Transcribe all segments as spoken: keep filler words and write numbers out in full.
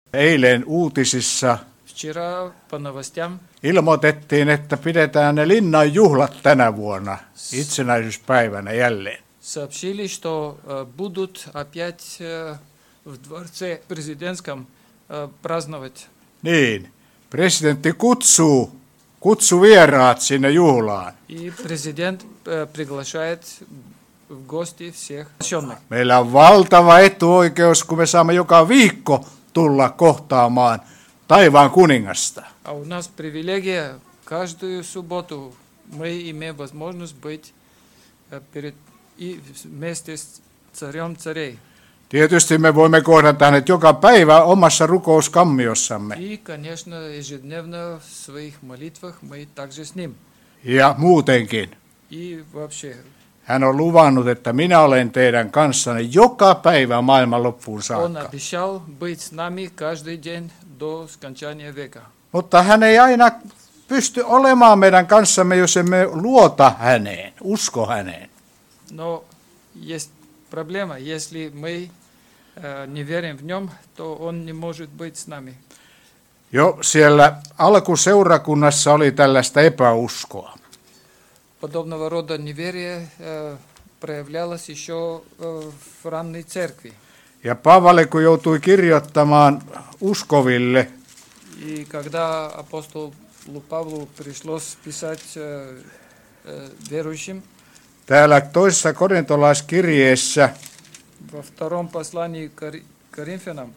Eilen uutisissa Вчера по новостям ilmoitettiin, että pidetään ne linnan juhlat tänä vuonna itsenäisyyspäivänä jälleen. сообщили, что э, будут опять э, в дворце президентском э, праздновать. Niin, presidentti kutsuu, kutsuu vieraat sinne juhlaan. И президент э, приглашает в гости всех приглашенных. Meillä on valtava etuoikeus, kun me saamme joka viikko tulla kohtaamaan taivaan kuningasta. А у нас привилегия каждую субботу мы имеем возможность быть э, перед и вместе с царем царей. Tietysti me voimme kohdata hänet joka päivä omassa rukouskammiosamme. И, конечно, ежедневно в своих молитвах мы также с ним. Ja muutenkin. И вообще, Hän on luvannut, että minä olen teidän kanssanne joka päivä maailman loppuun он saakka. обещал быть с нами каждый день до скончания века. Mutta hän ei aina pysty olemaan meidän kanssamme, jos emme luota häneen, usko häneen. Но есть проблема, если мы э, не верим в нем, то он не может быть с нами. Jo siellä alkuseurakunnassa oli tällaista epäuskoa. Подобного рода неверие э, проявлялось еще э, в ранней церкви. Ja Paavali, kun joutui kirjoittamaan uskoville, И когда апостолу Павлу пришлось писать э, э, верующим, täällä toisessa korintolaiskirjeessä во втором послании к Коринфянам,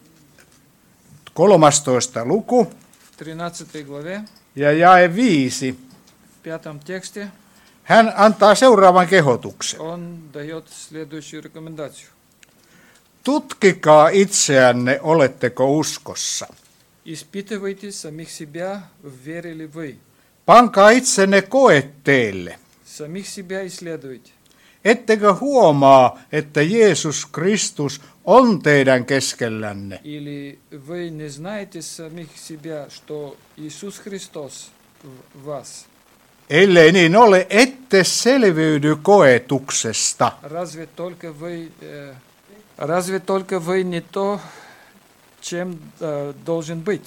kolmastoista luku в тринадцатой главе, ja jae viisi, в пятом тексте, hän antaa seuraavan kehotuksen. он дает следующую рекомендацию. Tutkikaa itseänne, oletteko uskossa. Испытывайте самих себя, верили вы. Pankaa itsenne koetteelle. Самих себя исследуйте. Ettekö huomaa, että Jeesus Kristus on teidän keskellänne? Или вы не знаете самих себя, что Иисус Христос в вас? Ellei niin ole, ette selviydy koetuksesta. Разве только вы, э, разве только вы не то, чем э, должен быть?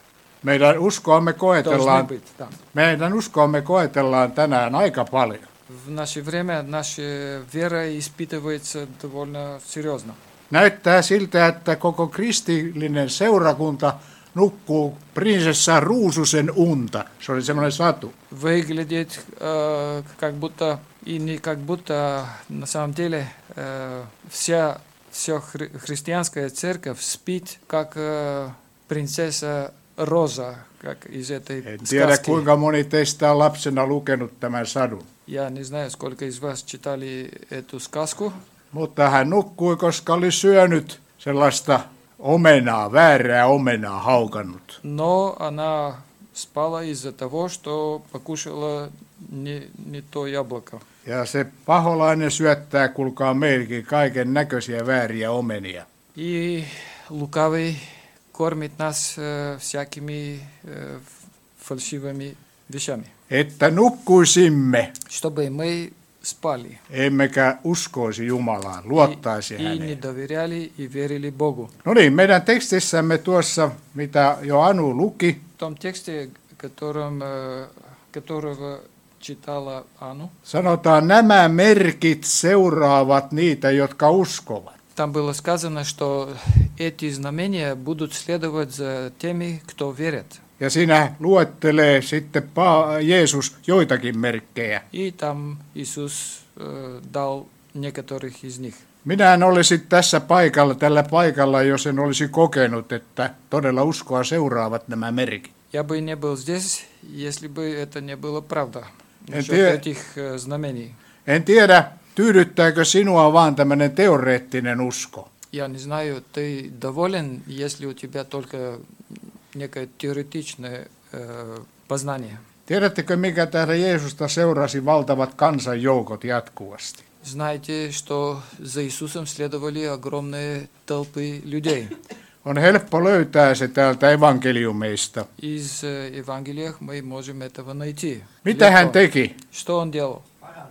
Meidän uskoamme Должны koetellaan, быть, да. meidän uskoamme koetellaan tänään aika paljon. В наше время наша вера испытывается довольно серьезно. Näyttää siltä, että koko kristillinen seurakunta nukkuu prinsessa Ruususen unta. Se oli semmoinen satu. Выглядит э, как будто, и не как будто, на самом деле, э, вся, вся хри- христианская церковь спит, как э, принцесса Роза, как из этой En tiedä, сказки. kuinka moni teistä on lapsena lukenut tämän sadun. Я не знаю, сколько из вас читали эту сказку, Mutta hän nukkui, koska oli syönyt sellaista omenaa, väärää omenaa haukannut. но она спала из-за того, что покушала не, не то яблоко. Ja se paholainen syöttää, kuulkaa meillekin, kaiken näköisiä vääriä omenia. И лукавый кормит нас э, всякими э, фальшивыми вещами, Että nukkuisimme, чтобы мы спали emmekä uskoisi Jumalaan, luottaisi и, и не häneen. доверяли и верили Богу. No niin, meidän tekstissämme tuossa, mitä jo Anu luki, В том тексте, которым, э, которого читала Анну, sanotaan, nämä merkit seuraavat niitä, jotka uskovat. там было сказано, что эти знамения будут следовать за теми, кто верит. Ja siinä luettelee sitten Pa- Jeesus joitakin merkkejä. И там Иисус э, дал некоторых из них. Minä en olisi tässä paikalla, tällä paikalla, jos en olisi kokenut, että todella uskoa seuraavat nämä merkit. Я бы не был здесь, если бы это не было правда насчет те- этих э, знамений. En tiedä, tyydyttääkö sinua vaan tämmöinen teoreettinen usko. Я не знаю, ты доволен, если у тебя только некое теоретичное э, познание. Tiedättekö, mikä täällä Jeesusta seurasi valtavat kansanjoukot jatkuvasti? Знаете, что за Иисусом следовали огромные толпы людей. On helppo löytää se täältä evankeliumeista. Из э, Евангелиях мы можем этого найти. Mitä hän Легко. teki? Что он делал?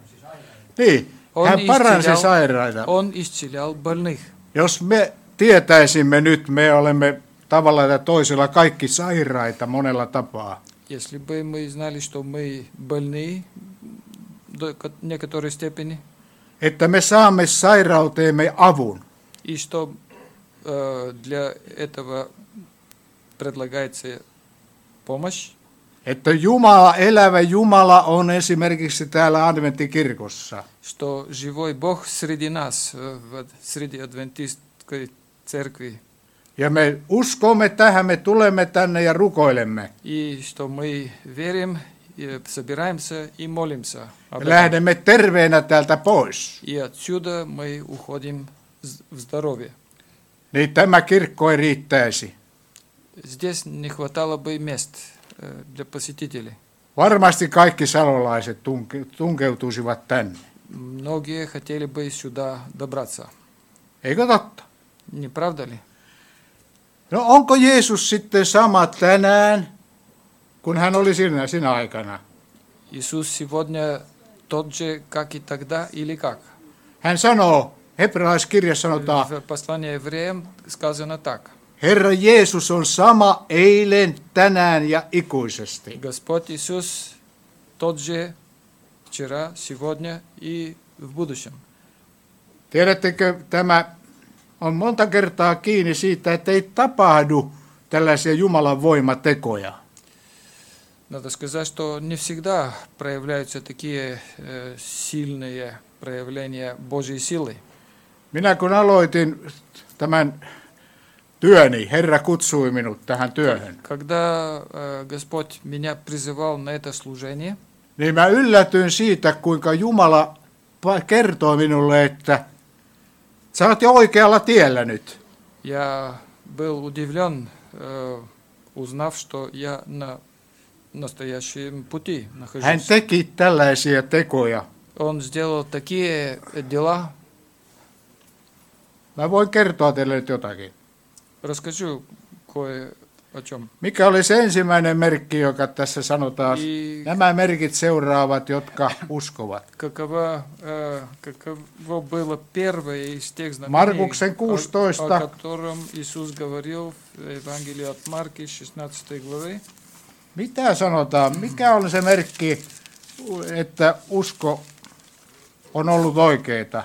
Niin, On hän paransi исцелял, sairaita. он исцелял больных. Jos me tietäisimme nyt, me olemme tavalla tai toisella kaikki sairaita monella tapaa. Если бы мы знали, что мы больны до ко- некоторой степени, Että me saamme sairauteemme avun. и что э, для этого предлагается помощь, Että Jumala, elävä Jumala on esimerkiksi täällä adventtikirkossa. что живой Бог среди нас, э, в ад- среди адвентистской церкви, Ja me uskomme tähän, me tulemme tänne ja rukoilemme. и что мы верим, и собираемся и молимся об Me этом. lähdemme terveenä täältä pois. И отсюда мы уходим з- в здоровье. Niin tämä kirkko ei riittäisi. Здесь не хватало бы мест э, для посетителей. Varmasti kaikki salolaiset tunke, tunkeutuisivat tänne. Многие хотели бы сюда добраться. Eikö totta? Не правда ли? No onko Jeesus sitten sama tänään, kun hän oli siinä, siinä aikana? Иисус сегодня тот же, как и тогда, или как? Hän sanoo, hebrealaiskirjassa sanotaan, В послании евреям сказано так. Herra Jeesus on sama eilen, tänään ja ikuisesti. Господь Иисус тот же вчера, сегодня и в будущем. Tiedättekö, tämä on monta kertaa kiinni siitä, että ei tapahdu tällaisia Jumalan voimatekoja. Надо сказать, что не всегда проявляются такие э, сильные проявления Божьей силы. Minä kun aloitin tämän työni, Herra kutsui minut tähän työhön, Когда э, Господь меня призывал на это служение, niin mä yllätyin siitä, kuinka Jumala pa- kertoi minulle, että sä oot jo oikealla tiellä nyt. я был удивлен, э, узнав, что я на настоящем пути Hän нахожусь. teki tällaisia tekoja. Он сделал такие дела. Mä voin kertoa teille nyt jotakin. Расскажу кое о чем. Mikä oli se ensimmäinen merkki, joka tässä sanotaan? И Nämä merkit seuraavat, jotka uskovat. каково, э, каково было первое из тех знамений, Markuksen о, kuusitoista. о котором Иисус говорил в Евангелии от Марки, шестнадцатой главе. Mitä sanotaan? Mikä on se merkki, että usko on ollut oikeeta?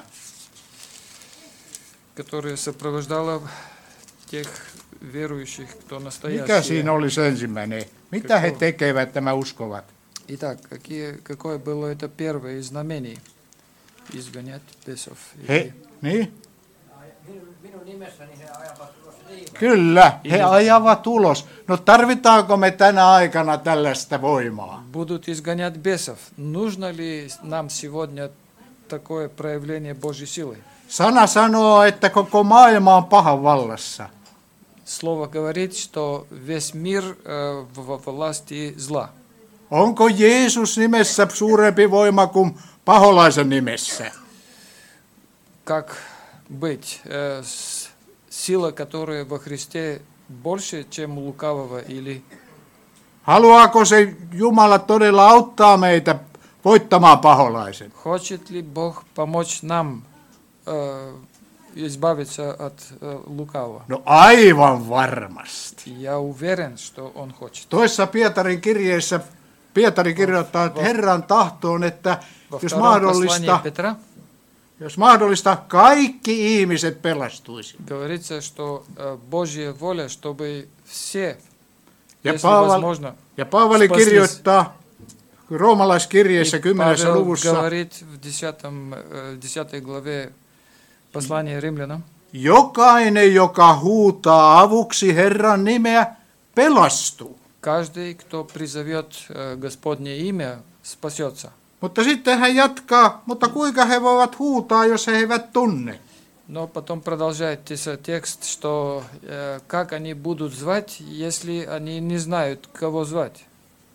Которая сопровождала тех верующих, кто Mikä siinä настоящие. oli se ensimmäinen? Mitä he tekevät, nämä uskovat? Итак, какие, какое было это первое из знамений? Изгонять бесов. He, niin? Minun nimessäni he ajavat ulos liikaa. Kyllä, he ajavat ulos. No tarvitaanko me tänä aikana tällaista voimaa? Будут изгонять бесов. Нужно ли нам сегодня такое проявление Божьей силы? Sana sanoo, että koko maailma on pahan vallassa. Слово говорит, что весь мир э, в во власти зла. Onko Jeesus nimessä suurempi voima kuin paholaisen nimessä? Как быть? Э, с- сила, которая во Христе больше, чем у лукавого, или Haluaako se Jumala todella auttaa meitä voittamaan paholaisen? хочет ли Бог помочь нам э, избавиться от э, лукавого? No aivan varmasti. Я уверен, что Он хочет. Toissa Pietarin kirjeessä Pietari kirjoittaa, että Herran tahto on, että Во jos втором послании mahdollista, Петра jos mahdollista, kaikki ihmiset pelastuisivat. говорится, что э, Божья воля, чтобы все, Ja, если Paaval, возможно, ja Paavali Spaslis. kirjoittaa roomalaiskirjeessä И kymmenessä Павел luvussa, говорит в десятом, э, десятой главе послания римлянам, jokainen, joka huutaa avuksi Herran nimeä, pelastuu. каждый, кто призовет э, Господне имя, спасется. Mutta sitten hän jatkaa, mutta kuinka he voivat huutaa, jos he eivät tunne? Но потом продолжает тес- текст, что э, как они будут звать, если они не знают, кого звать.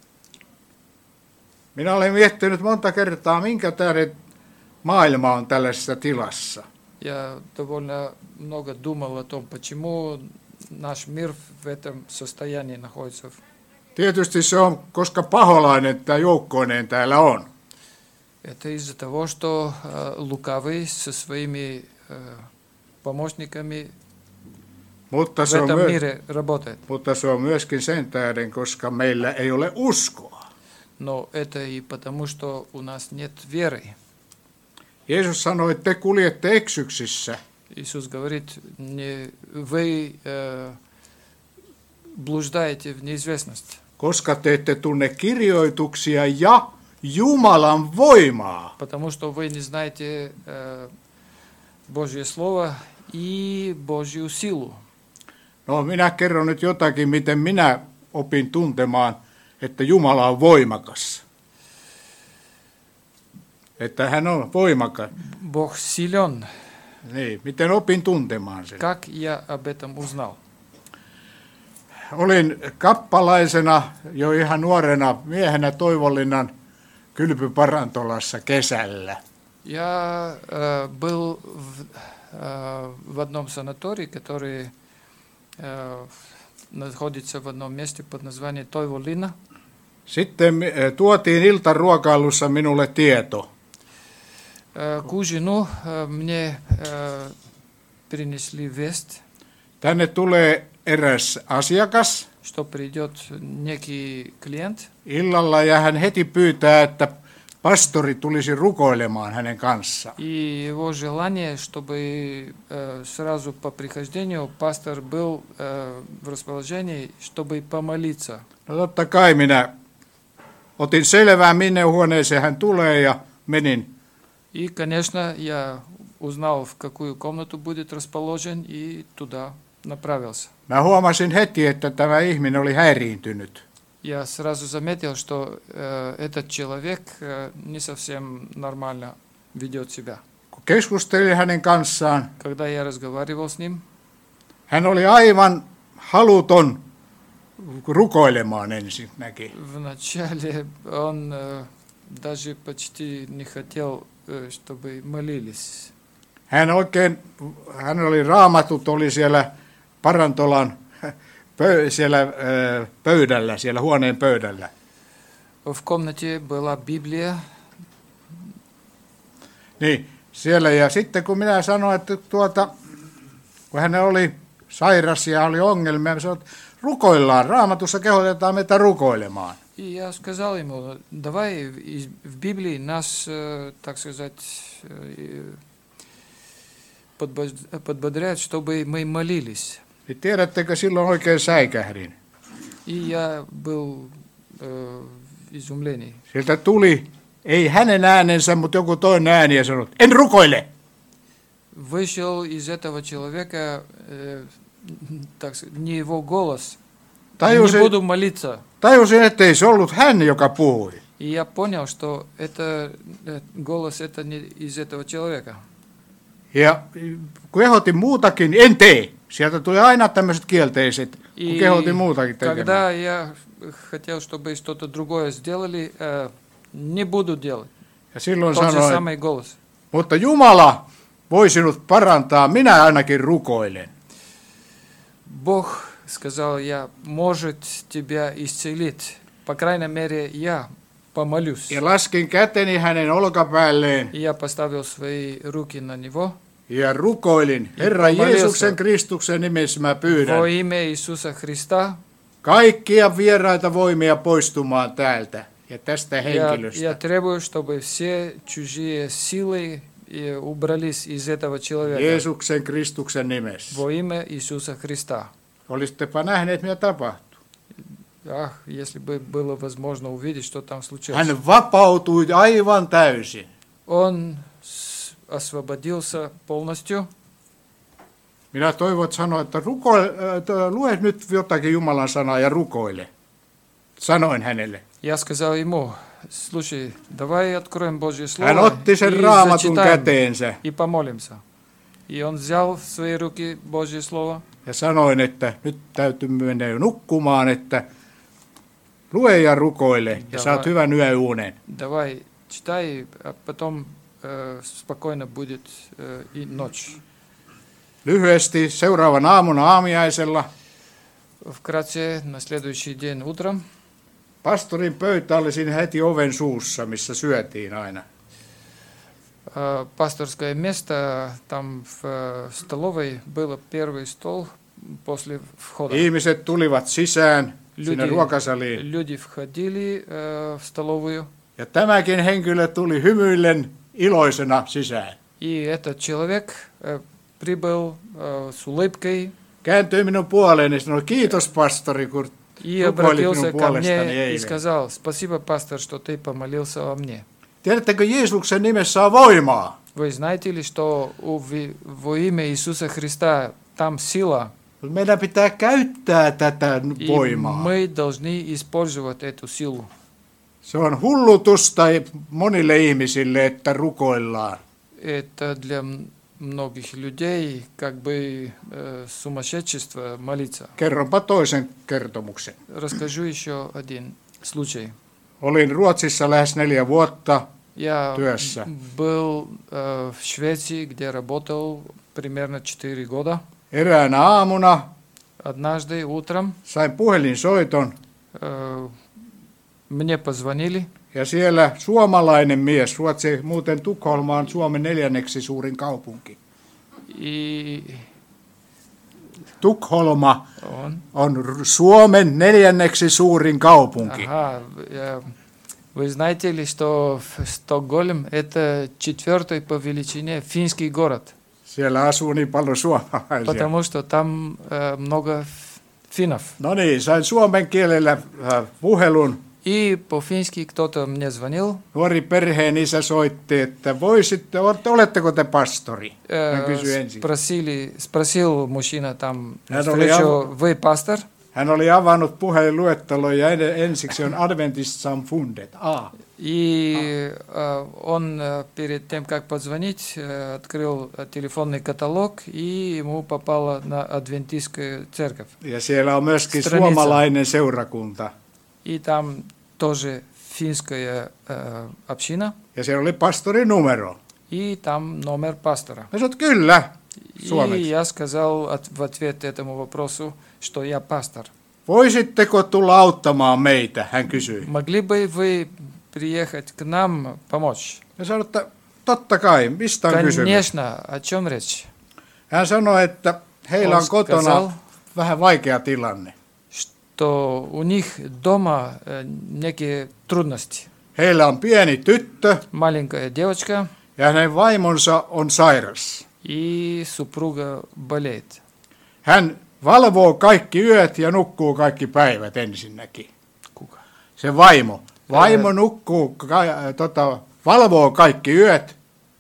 Minä olen miettinyt monta kertaa, minkä tähden maailma on tällaisessa tilassa. Я довольно много думал о том, почему наш мир в этом состоянии находится. Tietysti se on, koska paholainen tai joukkoineen täällä on. Это из-за того, что э, лукавый со своими э, помощниками Mutta в se, on этом myö- мире работает. mutta se on myöskin sen tähden, koska meillä ei ole uskoa. Но это и потому, что у нас нет веры. Jeesus sanoi, että te kuljette eksyksissä, Иисус говорит, не, вы э, блуждаете в неизвестность, koska te ette tunne kirjoituksia ja Jumalan voimaa. потому что вы не знаете э, Божье Слово и Божью силу. No minä kerron nyt jotakin, miten minä opin tuntemaan, että Jumala on voimakas. Että hän on voimakas. Бог силен. Niin, miten opin tuntemaan sen. Как я об этом узнал? Olin kappalaisena jo ihan nuorena miehenä Toivonlinnan kylpyparantolassa kesällä. Я э, был в, э, в одном санатории, который э, находится в одном месте под названием Toivonlinna. Sitten eh, tuotiin iltaruokailussa minulle tieto. Э, К ужину э, мне э, принесли весть, Tänne tulee eräs asiakas что придет некий клиент, illalla ja hän heti pyytää, että pastori tulisi rukoilemaan hänen kanssaan. и его желание, чтобы э, сразу по прихождению пастор был э, в расположении, чтобы помолиться. No totta kai minä otin selvää, minne huoneeseen hän tulee ja menin. И, конечно, я узнал, в какую комнату будет расположен, и туда направился. Mä huomasin heti, että tämä ihminen oli häiriintynyt. Я сразу заметил, что э, этот человек э, не совсем нормально ведет себя. Kun keskustelin hänen kanssaan, Когда я разговаривал с ним, hän oli aivan haluton rukoilemaan ensinnäkin. вначале он э, даже почти не хотел, э, чтобы молились. Hän oikein, hän oli raamatut, oli siellä parantolan pö, siellä ö, pöydällä, siellä huoneen pöydällä. В комнате была Библия, Niin, siellä ja sitten kun minä sanoin, että tuota, kun hän oli sairas ja oli ongelmia, mä sanoin, että rukoillaan, raamatussa kehotetaan meitä rukoilemaan. и я сказал ему, давай из- в Библии нас, э, так сказать, э, подбод- подбодряют, чтобы мы молились. Niin tiedättekö, silloin oikein säikähdin. И я был э, в изумлении. Sieltä tuli, ei hänen äänensä, mutta joku toinen ääni ja sanoi, en rukoile. Вышел из этого человека, э, так сказать, не его голос, не Tajusin, буду молиться. tajusin, ettei se ollut hän, joka puhui. И я понял, что это э, голос это не из этого человека. Ja kun kehotin muutakin, en tee. Sieltä tuli aina tämmöiset kielteiset, kun И kehotin muutakin tekemään. когда я хотел, чтобы что-то другое сделали, э, не буду делать. Ja silloin Тот же sanoin, самый голос. mutta Jumala voi sinut parantaa, minä ainakin rukoilen. Бог, сказал я, может тебя исцелить. По крайней мере, я помолюсь. Ja laskin käteni hänen olkapäälleen И я поставил свои руки на него. ja rukoilin, Herran Jumalista. Jeesuksen Kristuksen nimessä mä pyydän Во имя Иисуса Христа kaikkia vieraita voimia poistumaan täältä ja tästä я, henkilöstä. я требую, чтобы все чужие силы э, убрались из этого человека. Jeesuksen Kristuksen nimessä. Во имя Иисуса Христа. Olisittepa nähneet, mitä tapahtui. Ах, если бы было возможно увидеть, что там случилось. Hän vapautui aivan täysin. Он с- освободился полностью. Minä toivon, että sanoa, että rukoile, äh, lue nyt jotakin Jumalan sanaa ja rukoile. Sanoin hänelle. Я сказал ему, слушай, давай откроем Божье Hän Слово otti sen и raamatun зачитаем, käteensä и помолимся. И он взял в свои руки Божье Слово. ja sanoin, että nyt täytyy mennä jo nukkumaan, että lue ja rukoile ja Davai. saat hyvän yöunen. Давай, читай, а потом э, спокойно будет э, и ночь. Lyhyesti seuraavan aamun aamiaisella Вкратце, на следующий день утром pastorin pöytä oli siinä heti oven suussa, missä syötiin aina. э, пасторское место, там в э, столовой был первый стол после входа. Ihmiset tulivat sisään sinne Люди, ruokasaliin. люди входили э, в столовую, Ja tämäkin henkilö tuli hymyillen iloisena sisään. и этот человек э, прибыл э, с улыбкой Kääntyi minun puoleeni ja sanoi, kiitos pastori, kun и rukoilit обратился minun ко puolestani мне и eilen. сказал: «Спасибо, пастор, что ты помолился о мне». Tiedättekö, Jeesuksen nimessä on voimaa. Вы знаете ли, что у ви- во имя Иисуса Христа там сила, Meidän pitää käyttää tätä и voimaa. мы должны использовать эту силу. Se on hullutusta monille ihmisille, että rukoillaan. Это для м- многих людей как бы э, сумасшедшество молиться. Kerronpa toisen kertomuksen. Расскажу еще один случай. Olin Ruotsissa lähes neljä vuotta. Я Työssä. был э, в Швеции, где работал примерно четыре года. Eräänä aamuna Однажды утром sain puhelinsoiton э, мне позвонили, ja siellä suomalainen mies, Ruotsi muuten Tukholma on Suomen neljänneksi suurin kaupunki. и Tukholma он... on R- Suomen neljänneksi suurin kaupunki. Ага, э, вы знаете ли, что в- Стокгольм это четвертый по величине финский город, Siellä asuu niin paljon suomalaisia. потому что там э, много ф- финнов. No niin, sain suomen kielellä äh, puhelun. И по-фински кто-то мне звонил, Nuori perheen isä soitti, että voisitte, olette- oletteko te pastori? Hän э, kysyi ensin. спросили, спросил мужчина там Я встречу: думал, вы пастор? Hän oli avannut puhelinluettelon ja en- ensiksi on Adventist Samfundet. A. И э, он э, перед тем, как позвонить, э, открыл э, телефонный каталог, и ему попало на адвентистскую церковь. Ja siellä on myöskin Stranica. suomalainen seurakunta. И там тоже финская э, община, Ja siellä oli pastorin numero. и там номер пастора. Mä sanoin, kyllä, И suomeksi. я сказал от- в ответ этому вопросу, что я пастор. Voisitteko tulla auttamaan meitä, hän kysyi. Могли бы вы приехать к нам помочь? Ja sanoin, että totta kai, mistä on kysymys? Конечно, о чем речь? Hän sanoi, että heillä Он on kotona сказал, vähän vaikea tilanne. что у них дома э, некие трудности. Heillä on pieni tyttö Маленькая девочка, ja hänen vaimonsa on sairas. и супруга болеет. Hän valvoo kaikki yöt ja nukkuu kaikki päivät ensinnäkin. Kuka? Se vaimo. Vaimo nukkuu, ka- tota, valvoo kaikki yöt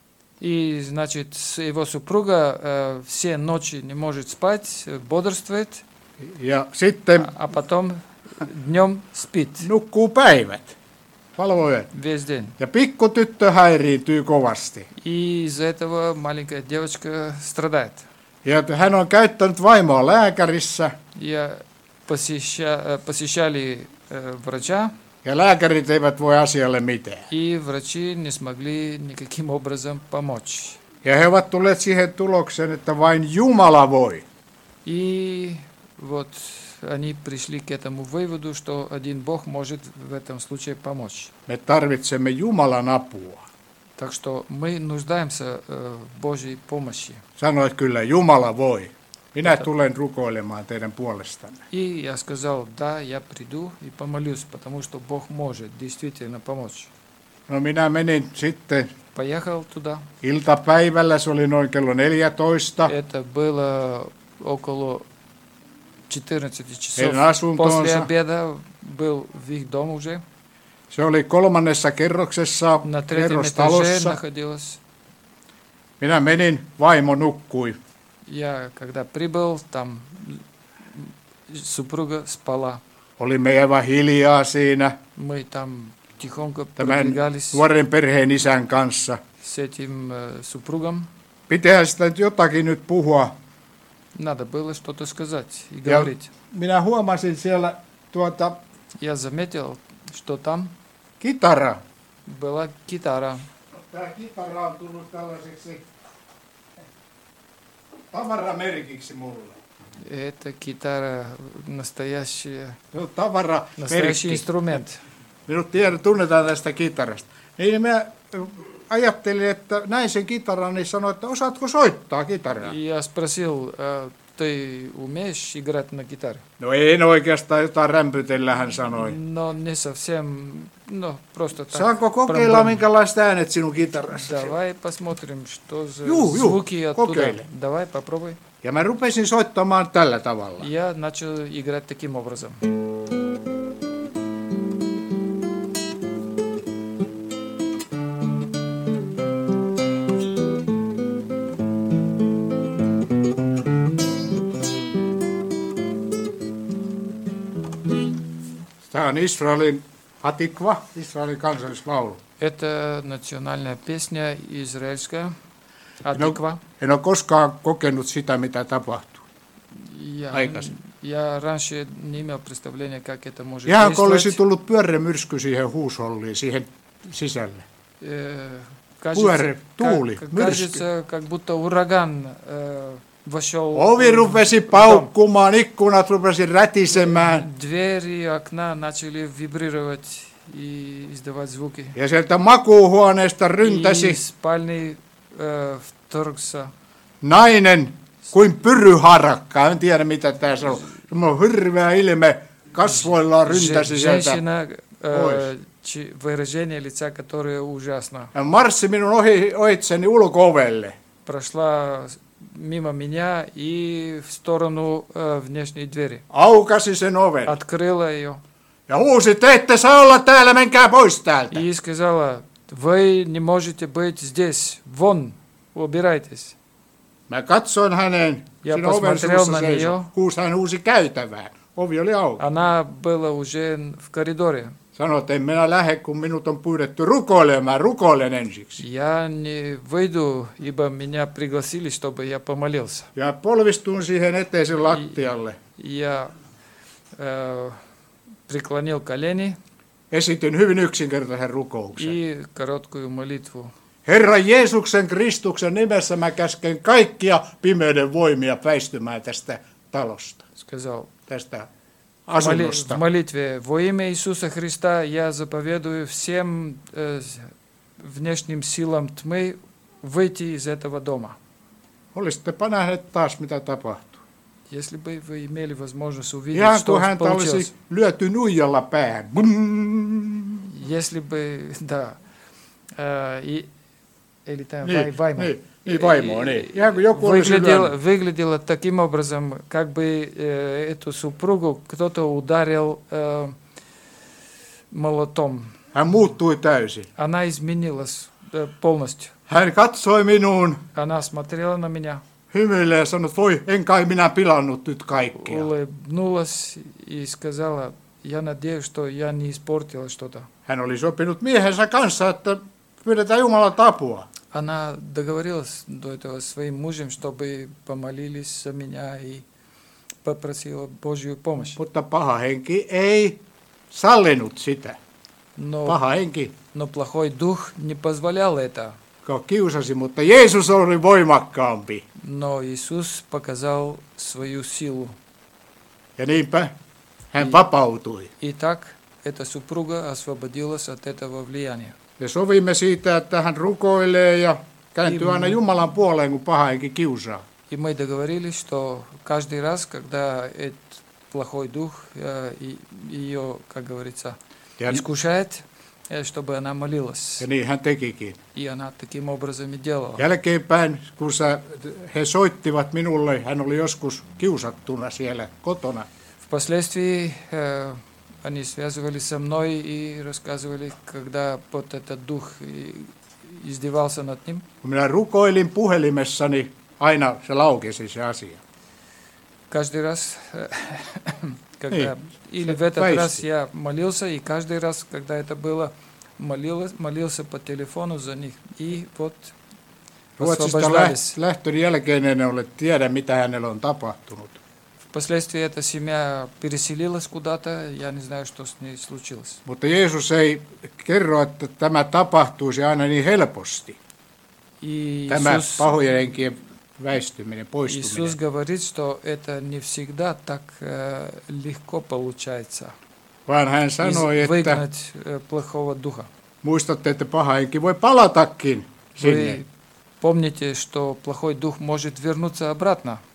И, значит, с- его супруга э, все ночи не может спать, э, бодрствует, ja sitten а потом днем спит nukkuu päivät. Valvoo yöt. весь день. Ja pikkutyttö häiriintyy kovasti. И из-за этого маленькая девочка страдает. Ja hän on käyttänyt vaimoa lääkärissä И посеща, э, посещали э, врача, ja lääkärit eivät voi asialle mitään. и врачи не смогли никаким образом помочь. Ja he ovat tulleet siihen tulokseen, että vain Jumala voi. И вот они пришли к этому выводу, что один Бог может в этом случае помочь. Me tarvitsemme Jumalan apua. Так что мы нуждаемся э, в Божьей помощи. Sanoit kyllä, Jumala voi. Minä tulen rukoilemaan teidän puolestanne. И я сказал: да, я приду и помолюсь, потому что Бог может действительно помочь. No minä menin sitten Поехал туда. iltapäivällä, se oli noin kello neljätoista. Это было около четырнадцати часов. Heidän asuntoonsa. После обеда был в их дом уже. Se oli kolmannessa kerroksessa На третьем этаже kerrostalossa. находилось. Minä menin, vaimo nukkui. Я, когда прибыл, там супруга спала. Olimme aivan hiljaa siinä Мы там тихонько tämän продвигались nuoren perheen isän kanssa. с этим э, супругом. Pitää sitä nyt jotakin nyt puhua. Надо было что-то сказать и Ja говорить. minä huomasin siellä tuota Я заметил, что там kitara. была гитара. Tämä kitara on tullut tällaiseksi tavaramerkiksi mulle. Это гитара настоящая, Se on настоящий tavaramerkki. инструмент. Minut tiedä, tunnetaan tästä kitarasta. Niin mä ajattelin, että näin sen kitaran, niin sanoin, että osaatko soittaa kitaraa? И я спросил, «Э, ты умеешь играть на гитаре? No en oikeastaan, jotain rämpytellä, hän sanoi. Но не совсем, ну, просто так. Saanko kokeilla, minkälaiset äänet sinun kitarassa? Давай посмотрим, что за Ю, ю, звуки оттуда. kokeile. Давай, попробуй. Ja mä rupesin soittamaan tällä tavalla. Я начал играть таким образом. Tämä on Israelin Hatikva, Israelin kansallislaulu. Это национальная песня израильская, Атиква. En ole koskaan kokenut sitä, mitä tapahtuu. Я, Aikaisemmin. я раньше не имел представления, как это может Ihan kun olisi действовать. tullut pyörremyrsky siihen huusholliin, siihen sisälle. Э, Pyörre, Кажется, tuuli, как, myrsky. кажется, как будто ураган э, вошел. Ovi rupesi paukkumaan, ikkunat rupesi rätisemään. Двери и окна начали вибрировать и издавать звуки. Ja sieltä makuuhuoneesta И ryntäsi спальный э, вторгся. nainen kuin pyryharakka. En tiedä, mitä tässä on. Semmoinen hirveä ilme kasvoillaan ryntäsi Же- sieltä. Женщина, э, Ой. чи- выражение лица, которое ужасно. Hän marssi minun ohi, ohitseni ulko-ovelle. Прошла мимо меня и в сторону э, внешней двери. Aukasi sen oven. Открыла ее Ja huusi, te ette saa olla täällä, menkää pois täältä. и сказала: вы не можете быть здесь, вон, убирайтесь. Mä katsoin hänen, Ja siinä oven посмотрел suussa на seisoi. нее. Huusi, hän huusi käytävään. Ovi oli auki. Она была уже в коридоре. Sanoi, että en minä lähde, kun minut on pyydetty rukoilemaan. Rukoilen ensiksi. Я не выйду, ибо меня пригласили, чтобы я помолился. Ja polvistuin siihen eteisen lattialle. Я э, преклонил колени Esitin hyvin yksinkertaisen rukouksen. и короткую молитву. Herran Jeesuksen Kristuksen nimessä mä käsken kaikkia pimeyden voimia väistymään tästä talosta, Сказал tästä в моли- asunnosta. в молитве: во имя Иисуса Христа я заповедую всем э, внешним силам тьмы выйти из этого дома. Olisittepä nähneet taas, mitä tapahtuu. Если бы вы имели возможность увидеть, Ihan что kuin häntä получилось. olisi lyöty nuijalla päähän. Bum! Если бы, да, э, и, или там Niin, вай- vaimo. niin, niin vaimo, niin. Ihan kuin joku olisi Выглядело, lyönyt. выглядело таким образом, как бы э, эту супругу кто-то ударил э, молотом. Hän muuttui täysin. Она изменилась э, полностью. Hän katsoi minuun, Она смотрела на меня, hymyilee ja sanoi, että voi, en kai minä pilannut nyt kaikkia. улыбнулась и сказала: я надеюсь, что я не испортила что-то. Hän oli sopinut miehensä kanssa, että pyydetään Jumalalta apua. Она договорилась до этого с своим мужем, чтобы помолились за меня и попросила Божью помощь. Mutta paha henki ei sallinut sitä. Но, Paha henki, но плохой дух не позволял это. joka kiusasi, mutta Jeesus oli voimakkaampi. Но Иисус показал свою силу. Ja niinpä hän И- vapautui. И так эта супруга освободилась от этого влияния. Ja sovimme siitä, että hän rukoilee ja kääntyy Niin. aina Jumalan puoleen, kun paha henki kiusaa. И мы договорились, что каждый раз, когда этот плохой дух э, и- ее, как говорится, Ja, искушает, э, чтобы она молилась. ja niin hän tekikin. И она таким образом и делала. Jälkeenpäin, kun sä, he soittivat minulle, hän oli joskus kiusattuna siellä kotona. Впоследствии э, они связывались со мной и рассказывали, когда вот этот дух и- издевался над ним. Kun minä rukoilin puhelimessani, aina se laukesi se asia. Каждый раз, э, когда, Эй, или в это этот раз поисти. я молился, и каждый раз, когда это было, молилась, молился по телефону за них. И вот Ruotsista освобождались. läht- lähtön jälkeen en ole tiedä, mitä hänellä on tapahtunut. Впоследствии эта семья переселилась куда-то, я не знаю, что с ней случилось. Mutta Jeesus ei kerro, että tämä tapahtuisi aina niin helposti. И Tämä Иисус, pahojen henkien väistyminen, Иисус poistuminen. говорит, что это не всегда так э, легко получается. Vaan hän Из- sanoi, että выгнать э, плохого духа. muistatte, että paha henki voi palatakin sinne. Вы помните, что плохой дух может вернуться обратно.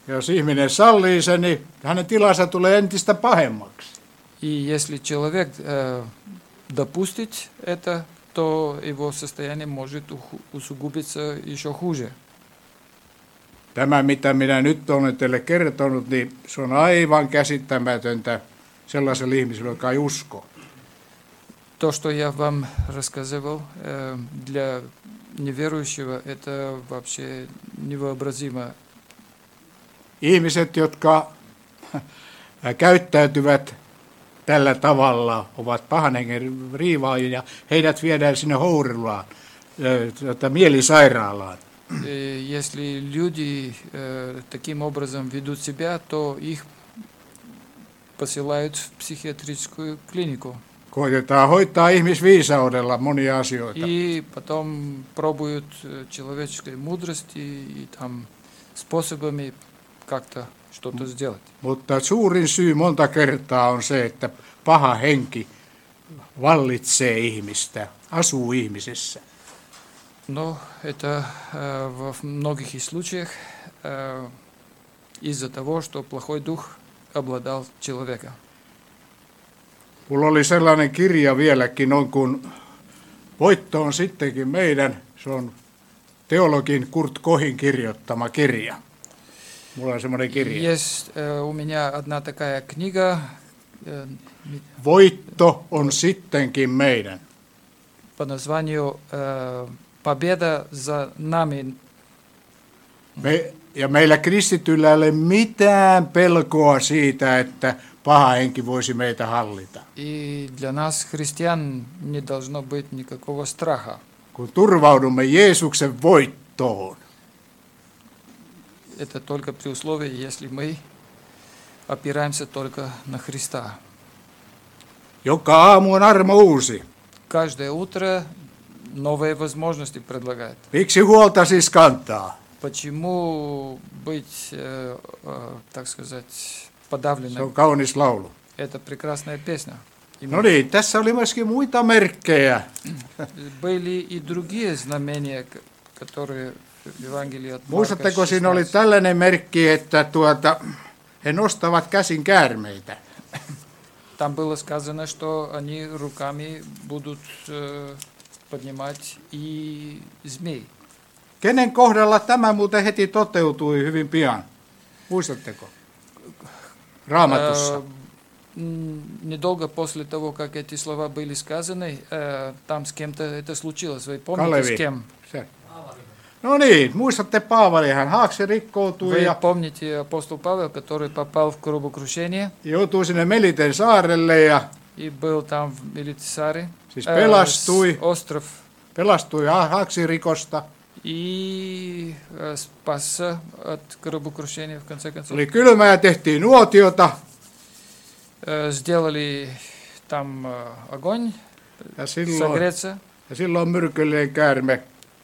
Jos ihminen sallii sen, niin hänen tilansa tulee entistä pahemmaksi. И если человек э, допустит это, то его состояние может уху- усугубиться еще хуже. Tämä, mitä minä nyt olen teille kertonut, niin se on aivan käsittämätöntä sellaiselle ihmiselle, joka ei usko. То, что я вам рассказывал, э, для неверующего это вообще невообразимо. Ihmiset, jotka käyttäytyvät tällä tavalla, ovat pahan hengen riivaajia, heidät viedään sinne Hourilaan, äh, mielisairaalaan. Э, Если люди э, таким образом ведут себя, то их посылают в психиатрическую клинику. Koitetaan hoitaa ihmisviisaudella monia asioita. И потом пробуют э, человеческой мудрости и там способами как-то что-то сделать. Mutta suurin syy monta kertaa on se, että paha henki vallitsee ihmistä, asuu ihmisessä. Но это э, во многих из случаях э, из-за того, что плохой дух обладал человека. Mulla oli sellainen kirja vieläkin, on kun Voitto on sittenkin meidän, se on teologin Kurt Kohin kirjoittama kirja. Mulla on semmoinen kirja. Есть э, у меня одна такая книга, э, Voitto on sittenkin meidän. по названию э, «Победа за нами». Me, ja meillä kristityillä ei ole mitään pelkoa siitä, että paha henki voisi meitä hallita. И для нас, христиан, не должно быть никакого страха. Kun turvaudumme Jeesuksen voittoon. Это только при условии, если мы опираемся только на Христа. Joka aamu on armo uusi. Каждое утро новые возможности предлагает. Miksi huolta siis kantaa? Почему быть, э, э, так сказать, Se подавленным? on kaunis laulu. Это прекрасная песня. И No niin, tässä oli myöskin muita merkkejä. были и другие знамения, к- которые в Евангелии от Марка Muistatteko, siinä oli шестнадцать. tällainen merkki, että tuota, he nostavat käsin käärmeitä. Там было сказано, что они руками будут э, поднимать и змей. Kenen kohdalla tämä muuten heti toteutui hyvin pian? Muistatteko? Raamatussa. Э, м, Недолго после того, как эти слова были сказаны, э, там с кем-то это случилось. Вы помните, Kalevi. с кем? Se. No niin, muistatte Paavali, hän haaksi rikkoutui Вы ja помните апостол Павел, который попал в корабокрушение joutui sinne Meliten saarelle ja и был там в Мелитисаре. siis Э, pelastui, с- Остров. pelastui haaksi rikosta. И э, спасся от корабокрушения, в конце концов. Oli kylmä ja tehtiin nuotiota Э, Сделали там э, огонь, ja silloin, согреться. ja silloin myrkyllinen käärme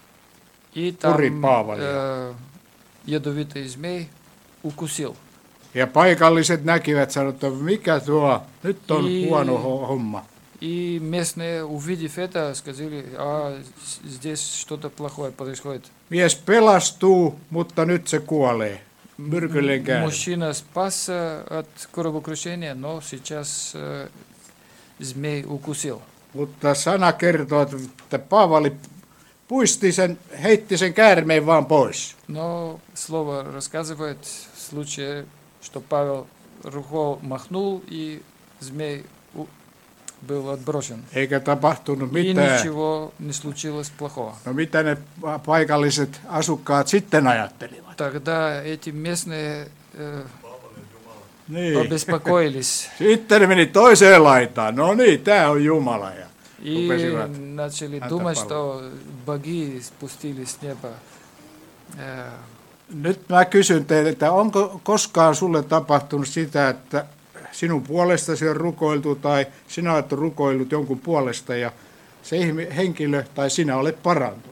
И там Пури Павлия. э, ядовитый змей укусил. ja paikalliset näkivät, sanoivat, että mikä tuo, nyt on I- huono ho- homma. И местные, увидев это, сказали, а с- здесь что-то плохое происходит. Mies pelastuu, mutta nyt se kuolee. Myrkyllinen käärme. Мужчина спасся от корабокрушения, но сейчас э, змей укусил. Mutta sana kertoo, että Paavali puisti sen, heitti sen käärmeen vaan pois. Но слово рассказывает в случае, что Павел рукой махнул, и змей у- был отброшен. Eikä tapahtunut И mitään. ничего не случилось плохого. No mitä ne paikalliset asukkaat sitten ajattelivat? Тогда эти местные э, Niin. обеспокоились Sitten ne meni toiseen laitaan. No niin, tämä on Jumala. Ja и рупесиват. начали Это думать, Павел. что боги спустились с неба. Э, nyt mä kysyn teille, että onko koskaan sulle tapahtunut sitä, että sinun puolestasi on rukoiltu tai sinä olet rukoillut jonkun puolesta ja se ihmi- henkilö tai sinä olet parantunut?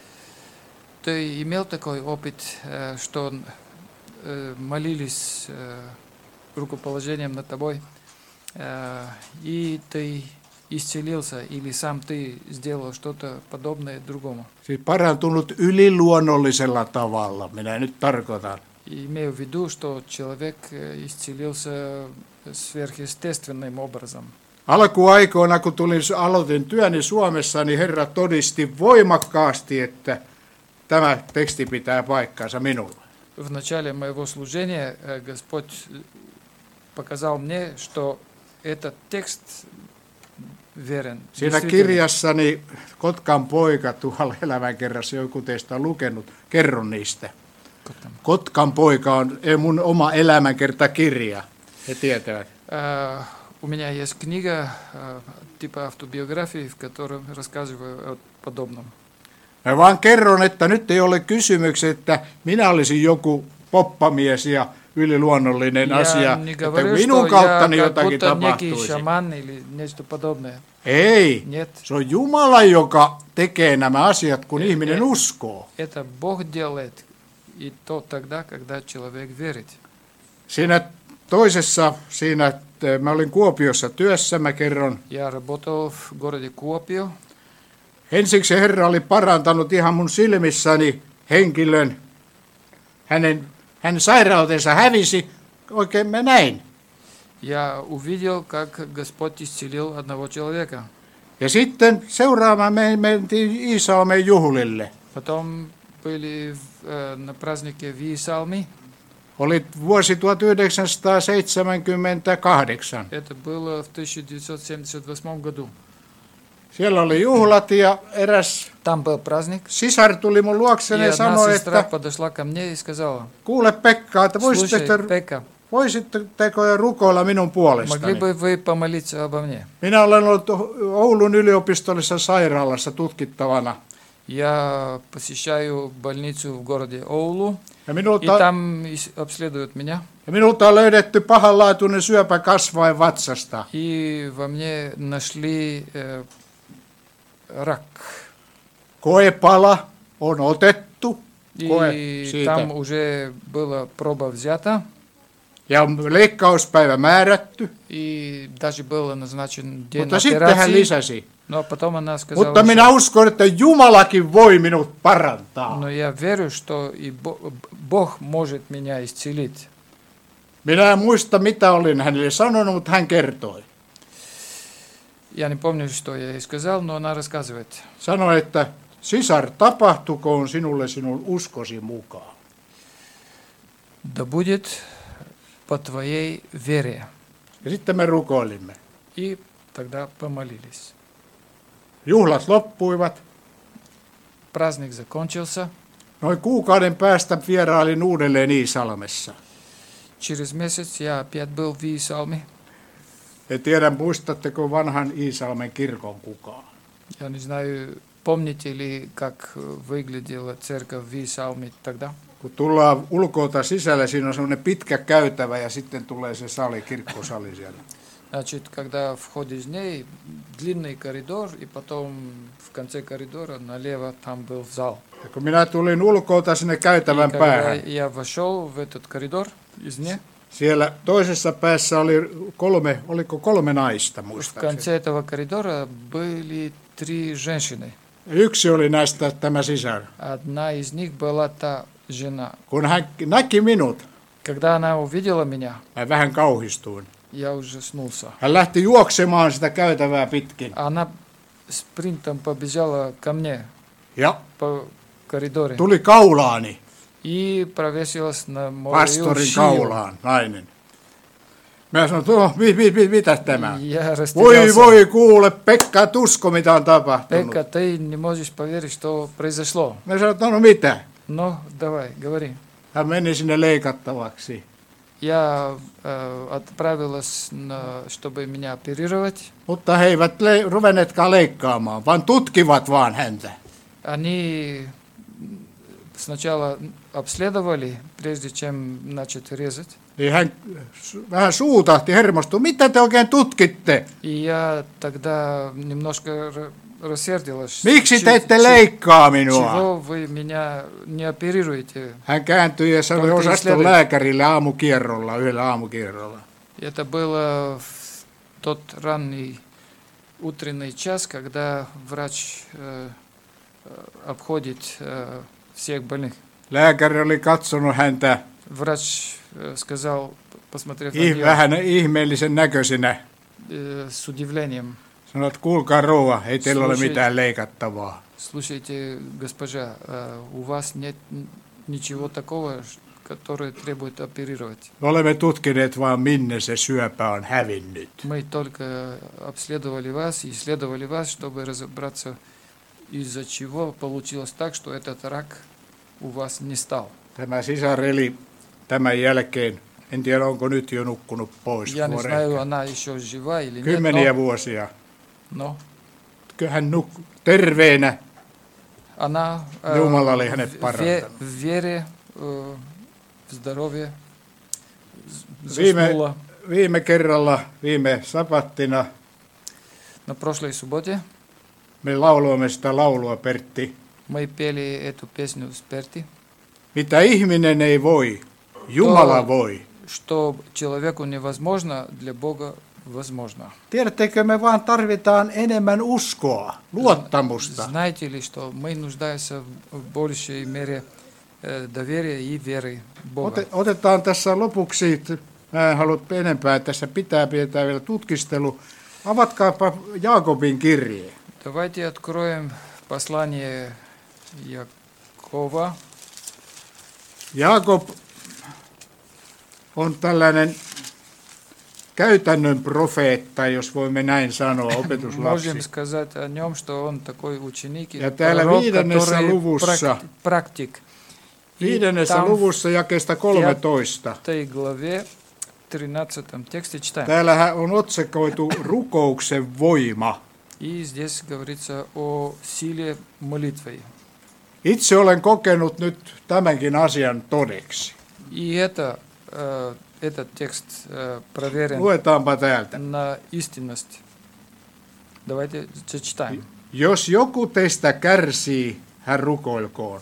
Ты имел такой опыт, э, что э, молились э, рукоположением над тобой, э, и ты исцелился, или сам ты сделал что-то подобное другому? Siis parantunut yliluonnollisella tavalla, minä nyt tarkoitan. И имею в виду, что человек э, исцелился сверхъестественным образом. Alkuaikoina, kun tulin, aloitin työni Suomessa, niin Herra todisti voimakkaasti, että tämä teksti pitää paikkansa minulle. В начале моего служения э, Господь показал мне, что этот текст верен. Siinä kirjassani Kotkan poika tuolla elämänkerrassa, joku teistä on lukenut, kerron niistä. Kotkan poika on mun oma elämänkertakirja, he tietävät. Uh, у меня есть книга uh, типа автобиографии, в которой рассказываю о подобном. Mä vaan kerron, että nyt ei ole kysymyksiä, että minä olisin joku poppamies ja yliluonnollinen asia, että minun kauttani jotakin tapahtuisi. Ei, se on Jumala, joka tekee nämä asiat, kun ihminen uskoo. Siinä toisessa, siinä, mä olin Kuopiossa työssä, mä kerron. Ensiksi Herra oli parantanut ihan mun silmissäni henkilön, hänen, hänen sairautensa hävisi, oikein mä näin. Я увидел, как Господь исцелил одного человека. Ja sitten seuraavaan me mentiin Iisalmen juhlille. Потом были э, на празднике в Иисалме. Oli vuosi tuhatyhdeksänsataaseitsemänkymmentäkahdeksan. Это было в тысяча девятьсот семьдесят восьмом году. Siellä oli juhlat ja eräs Там был праздник. Sisar tuli mun luokseni ja sanoi, että подошла ко мне и сказала, kuule Pekka, että voisitteko, Pekka, voisitteko rukoilla minun puolestani? Могли бы вы помолиться обо мне? Minä olen ollut Oulun yliopistollisessa sairaalassa tutkittavana. Я посещаю больницу в городе Оулу, ja minulta, и там обследуют меня. Ja minulta on löydetty pahanlaatuinen syöpä kasvain vatsasta. И во мне нашли э, рак. Koepala on otettu. Koe И siitä. там уже была проба взята. Ja leikkauspäivä määrätty. И даже было назначен день Mutta sitten hän lisäsi. Но потом она сказала, Mutta minä uskon, että Jumalakin voi minut parantaa. Но я верю, что и Бог может меня исцелить. Minä en muista, mitä olin hänelle sanonut, mutta hän kertoi. Я не помню, что я ей сказал, но она рассказывает. Sanoi, että sisar, tapahtukoon sinulle sinun uskosi mukaan. Да будет по твоей вере. Ja sitten me rukoilimme. И тогда помолились. Juhlat loppuivat. Праздник закончился. Noin kuukauden päästä vierailin uudelleen Iisalmessa. Через месяц я опять был в Иисалме. En tiedä, muistatteko vanhan Iisalmen kirkon kukaan? Я не знаю, помните ли, как выглядела церковь в Иисалме тогда? Kun tullaan ulkoota sisälle, siinä on semmoinen pitkä käytävä ja sitten tulee se sali, kirkkosali siellä. Значит, когда входишь в ней, длинный коридор, и потом в конце коридора налево там был зал. Ja kun minä tulin ulkoota sinne käytävän päähän, я вошел в этот коридор извне, siellä toisessa päässä oli kolme, oliko kolme naista в muistaakseni. конце этого коридора были три женщины. Yksi oli näistä tämä sisar. Одна из них была та жена. Kun hän näki minut, Когда она увидела меня, mä vähän kauhistuin. я ужаснулся. Hän lähti juoksemaan sitä käytävää pitkin. Она спринтом побежала ко мне Ja по коридору tuli kaulaani, и провесилась на мою pastorin шею. kaulaan, nainen. Mä sanoin, että oh, mit, mit, mit, mitäs tämä? Я Voi растерялся. voi kuule, Pekka, et usko mitä on tapahtunut. Пекка, ты не можешь поверить, что произошло. Mä sanoin, että no mitä? Ну, давай, говори. Hän meni sinne leikattavaksi. Я э, отправилась, на, чтобы меня оперировать. Mutta he eivät le- ruvenneetkaan leikkaamaan, vaan tutkivat vaan häntä. Они сначала обследовали, прежде чем начать резать. Niin hän vähän suutahti, hermostui. Mitä te oikein tutkitte? И я тогда немножко рассердилась. Miksi te ette leikkaa minua? Чего вы меня не оперируете? Hän kääntyi ja sanoi osaston lääkärille aamukierrolla, yhdellä aamukierrolla. Это было в тот ранний утренний час, когда врач э, обходит э, всех больных. Lääkäri oli katsonut häntä Врач э, сказал, посмотрев на ih, нее vähän ihmeellisen näköisinä. э, с удивлением, Sanoi, että kuulkaa rouva, ei teillä ole Слушай. mitään leikattavaa. слушайте, госпожа, э, у вас нет н- ничего такого, ш- которое требует оперировать. Me olemme tutkineet vaan minne se syöpä on hävinnyt. Мы только обследовали вас и исследовали вас, чтобы разобраться, из-за чего получилось так, что этот рак у вас не стал. Tämä sisar eli tämän jälkeen, en tiedä onko nyt jo nukkunut pois. Я не vuoden знаю, ehkä. она еще жива или нет, Kymmeniä но, vuosia. но Kyllä hän nuk- terveenä. она э, Jumala oli hänet в, ве- parantanut. в вере, э, в здоровье з- Viime, заснула. viime kerralla, viime sapattina, На прошлой субботе me lauloimme sitä laulua, Pertti. мы пели эту песню с Перти, Mitä ihminen ei voi, Jumala To- voi. что человеку невозможно, для Бога возможно. Tiedättekö, me vaan tarvitaan enemmän uskoa, luottamusta. Знаете ли, что мы нуждаемся в большей мере э, доверия и веры Бога. Ote, otetaan tässä lopuksi, mä en halua enempää, tässä pitää pidetään vielä tutkistelu. Avatkaapa Jaakobin kirje. Давайте откроем послание Якова. Jaakob on tällainen käytännön profeetta, jos voimme näin sanoa, opetuslapsi. Можем сказать о нем, что он такой ученик и Ja täällä пророк, viidennessä который luvussa, практи- практик. И viidennessä там luvussa jakeesta kolmetoista. в той главе, тринадцатом тексте читаем. Täällähän on otsikoitu rukouksen voima. И здесь говорится о силе молитвы. Itse olen kokenut nyt tämänkin asian todeksi. И это, э, этот текст э, проверен Luetaanpa täältä. на истинность. Давайте зачитаем. Jos joku teistä kärsii, hän rukoilkoon.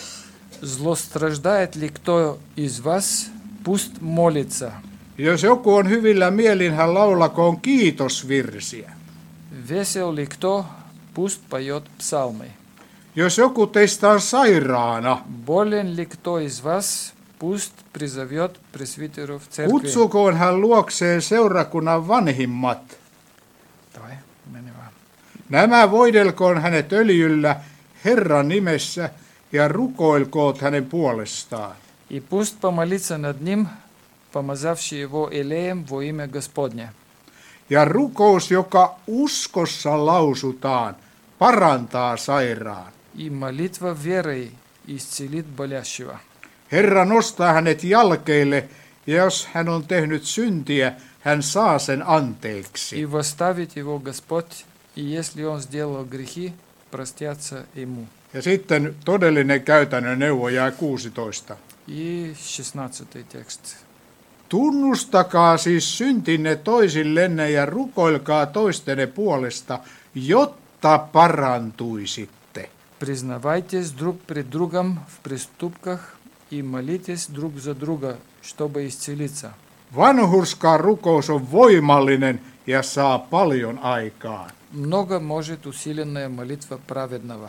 Злостраждает ли кто из вас, пусть молится. Jos joku on hyvillä mielin, hän laulakoon kiitosvirsiä. Весел ли кто, пусть поет псалмы. Jos joku teistä on sairaana, Болен ли кто из вас, пусть призовет пресвитеров церкви. kutsukoon hän luokseen seurakunnan vanhimmat. Давай, мене vaan. Nämä voidelkoon hänet öljyllä Herran nimessä ja rukoilkoot hänen puolestaan. И пусть помолится над ним, помазавший его елеем во имя Господне. Ja rukous, joka uskossa lausutaan, parantaa sairaan. И молитва верой исцелит болящего. Herra nostaa hänet jalkeille, ja jos hän on tehnyt syntiä, hän saa sen anteeksi. И восставит его Господь, и если он сделал грехи, простятся ему. Ja sitten todellinen käytännön neuvo jää kuusitoista. И шестнадцатый текст. Tunnustakaa siis syntinne toisillenne ja rukoilkaa toistenne puolesta, jotta parantuisitte. Признавайтесь друг пред другом в преступках и молитесь друг за друга, чтобы исцелиться. Vanhurskaan rukous on voimallinen ja saa paljon aikaan. Много может усиленная молитва праведного.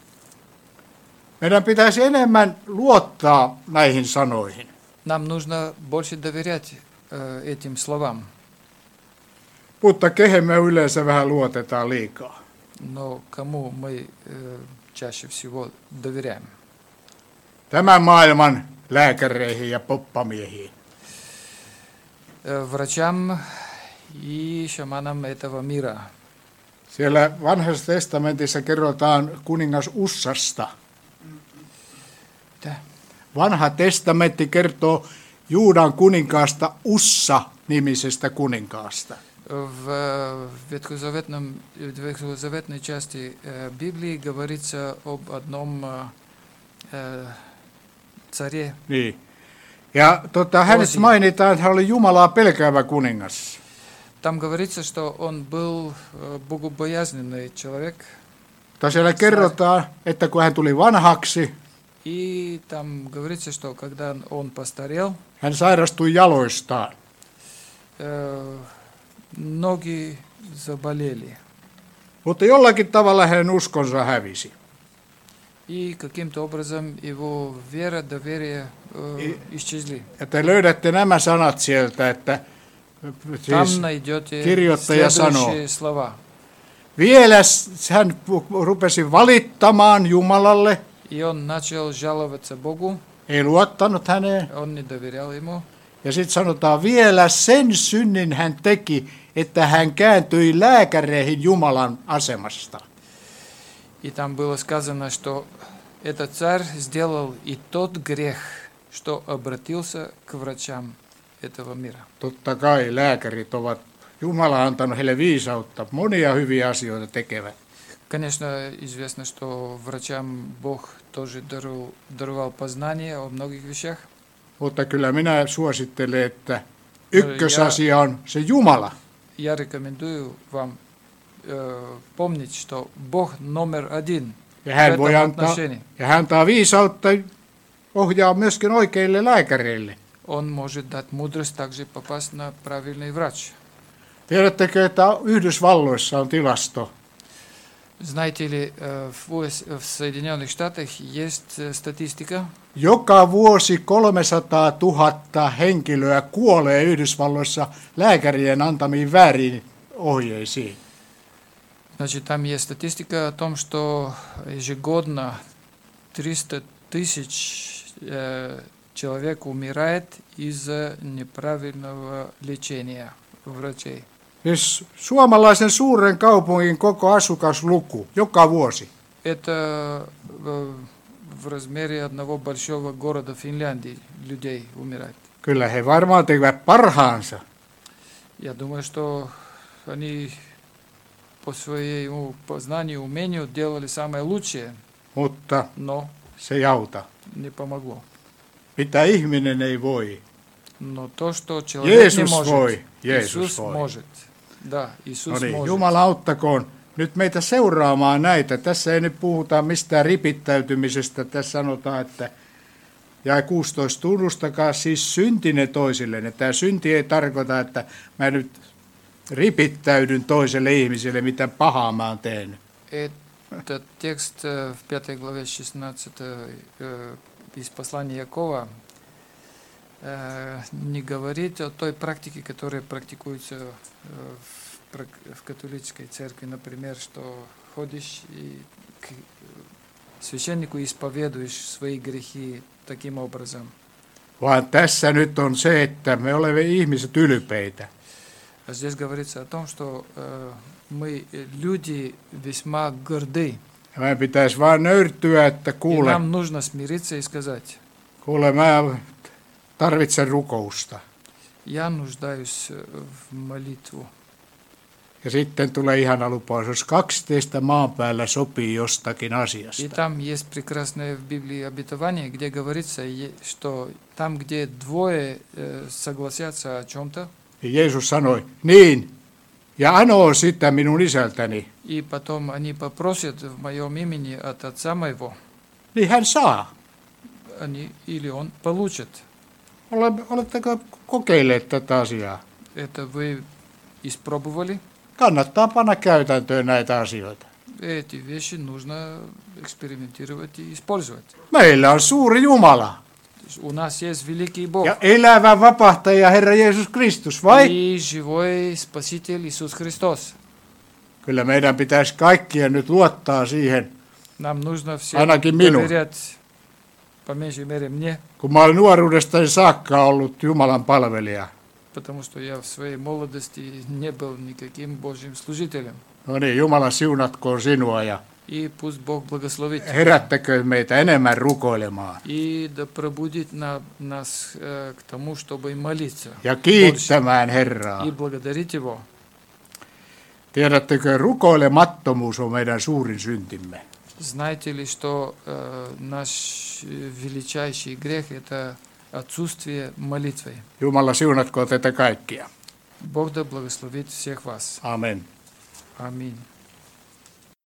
Meidän pitäisi enemmän luottaa näihin sanoihin. Нам нужно больше доверять э, этим словам. Mutta kehen me yleensä vähän luotetaan liikaa. Но кому мы э, чаще всего доверяем? Tämän maailman lääkäreihin ja poppamiehiin. Э, врачам и шаманам этого мира. Siellä vanhassa testamentissa kerrotaan kuningas Ussasta. Mitä? Vanha testamentti kertoo Juudan kuninkaasta Ussa-nimisestä kuninkaasta. В ветхозаветном, в ветхозаветной части э, Библии говорится об одном э, э, царе. Niin. Ja tota, hänet Osi. mainitaan, että hän oli Jumalaa pelkäävä kuningas. Там говорится, что он был э, богобоязненный человек. Mutta siellä kerrotaan, että kun hän tuli vanhaksi, И там говорится, что когда он постарел, hän sairastui jaloistaan. э, ноги заболели. Mutta jollakin tavalla hänen uskonsa hävisi. И каким-то образом его вера, доверие э, И- исчезли. Ja te löydätte nämä sanat sieltä, että Там siis найдете kirjoittaja sanoo, следующие слова. vielä s- hän pu- rupesi valittamaan Jumalalle, И он начал жаловаться Богу, ei luottanut häneen. он не доверял ему. Ja sitten sanotaan, vielä sen synnin hän teki, että hän kääntyi lääkäreihin Jumalan asemasta. И там было сказано, что этот царь сделал и тот грех, что обратился к врачам этого мира. Totta kai lääkärit ovat, Jumala on antanut heille viisautta, monia hyviä asioita tekevät. Конечно, известно, что врачам Бог тоже даровал, даровал познание о многих вещах. Mutta kyllä minä suosittelen, että ykkösasia on se Jumala. Я рекомендую вам э, помнить, что Бог номер один Ja в hän этом voi antaa, отношении. ja hän antaa viisautta ohjaa myöskin oikeille lääkäreille. Он может дать мудрость также попасть на правильный врач. Tiedättekö, että Yhdysvalloissa on tilasto, Знаете ли, э, в У Эс в Соединенных Штатах есть э, статистика, joka vuosi kolmesataatuhatta henkilöä kuolee Yhdysvalloissa lääkärien antamiin väärin ohjeisiin. значит, там есть статистика о том, что ежегодно триста тысяч э, человек умирает из-за неправильного лечения врачей. Siis suomalaisen suuren kaupungin koko asukasluku joka vuosi. Это э, в размере одного большого города Финляндии людей умирает. Kyllä he varmaan tekevät parhaansa, Я думаю, что они по своему познанию, умению делали самое лучшее, mutta но se ei auta. не помогло. Mitä ihminen ei voi, Но то, что человек не Jeesus может, voi, Jeesus Иисус voi. может. Да, No Иисус niin, может. Jumala auttakoon nyt meitä seuraamaan näitä. Tässä ei nyt puhuta mistään ripittäytymisestä. Tässä sanotaan, että jae kuusitoista, tunnustakaa siis syntine toisillenne. Tämä synti ei tarkoita, että mä nyt ripittäydyn toiselle ihmiselle, mitä pahaa mä oon tehnyt. Этот текст э, в пятой главе шестнадцатой э, из послания Якова э, не говорит о той практике, которая практикуется э, в, прак- в католической церкви, например, что ходишь и к священнику исповедуешь свои грехи таким образом. Vaan tässä nyt on se, että me olemme ihmiset ylpeitä. А здесь говорится о том, что э, мы, э, люди, весьма горды. Ja meidän pitäisi vaan nöyrtyä, että И kuule, нам нужно смириться и сказать: kuule mä tarvitsen rukousta. я нуждаюсь э, в молитву. Ja sitten tulee ihana lupaus, jos kaksi teistä maan päällä sopii jostakin И asiasta. там есть прекрасное в Библии обетование, где говорится, е- что там, где двое э, согласятся о чем-то, Ja Jeesus sanoi, niin, ja anoo sitä minun isältäni, и потом они попросят в моем имени от Отца моего, niin hän saa. они или он получит. Ole- Oletteko kokeilleet tätä asiaa? Это вы испробовали? Kannattaa panna käytäntöön näitä asioita. Эти вещи нужно экспериментировать и использовать. Meillä on suuri Jumala То есть у нас есть великий Бог ja elävä vapahtaja Herra Jeesus Kristus, vai? и живой Спаситель Иисус Христос. Kyllä meidän pitäisi kaikkien nyt luottaa siihen. Нам нужно всем Ainakin minun. доверять, по меньшей мере мне, Kun mä olen nuoruudestani saakka ollut Jumalan palvelija. потому что я в своей молодости не был никаким Божьим служителем. No niin, Jumala siunatkoon sinua ja И пусть Бог благословит herättäkö meitä enemmän rukoilemaan. и да пробудит на, нас э, к тому, чтобы молиться Ja kiittämään Herraa. и благодарить Его. Tiedättekö, rukoilemattomuus on meidän suurin syntimme. Знаете ли, что э, наш величайший грех – это отсутствие молитвы? Jumala siunatkoon teitä kaikkia. Бог да благословит всех вас. Amen. Аминь.